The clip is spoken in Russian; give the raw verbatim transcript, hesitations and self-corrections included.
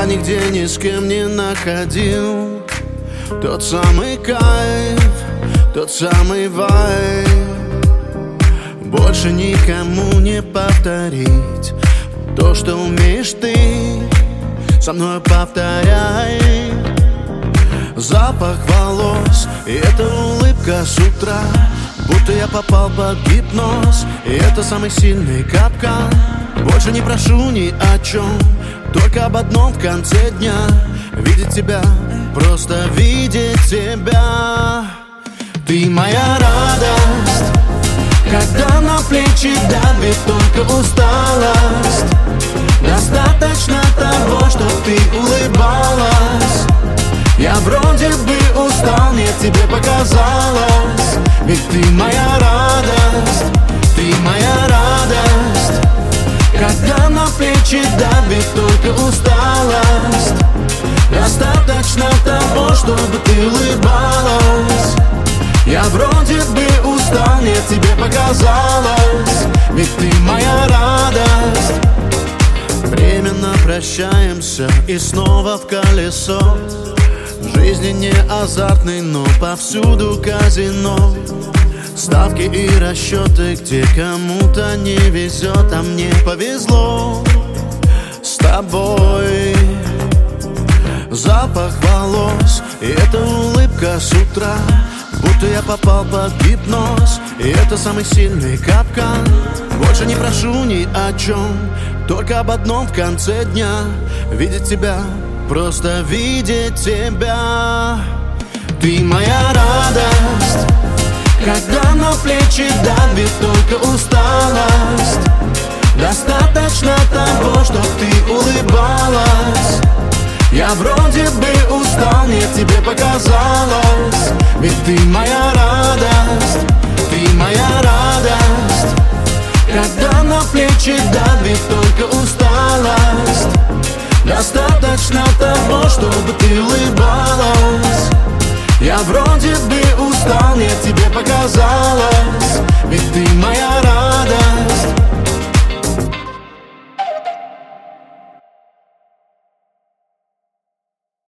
я нигде ни с кем не находил тот самый кайф, тот самый вайб. Больше никому не повторить то, что умеешь ты, со мной повторяй. Запах волос и эта улыбка с утра, будто я попал под гипноз, и это самый сильный капкан. Больше не прошу ни о чем, только об одном в конце дня: видеть тебя, просто видеть тебя. Ты моя радость, когда на плечи давит только усталость. Достаточно того, что ты улыбалась. Я вроде бы устал, мне тебе показалось. Ведь ты моя радость, ты моя радость, когда на плечи давит только усталость. Достаточно того, чтобы ты улыбалась. Я вроде бы устал, мне тебе показалось. Ведь ты моя радость. Временно прощаемся и снова в колесо. В жизни не азартный, но повсюду казино. Ставки и расчеты, где кому-то не везет, а мне повезло с тобой. Запах волос и эта улыбка с утра, будто я попал под гипноз, и это самый сильный капкан. Больше не прошу ни о чем, только об одном в конце дня: видеть тебя, просто видеть тебя. Ты моя радость, когда на плечи давит только усталость. Достаточно того, что ты улыбалась. Я вроде бы устал, мне тебе показалось. Ведь ты моя радость, ты моя радость, когда на плечи давит только усталость. Достаточно того, чтобы ты улыбалась. Я вроде бы устал, мне тебе показалось. Ведь ты моя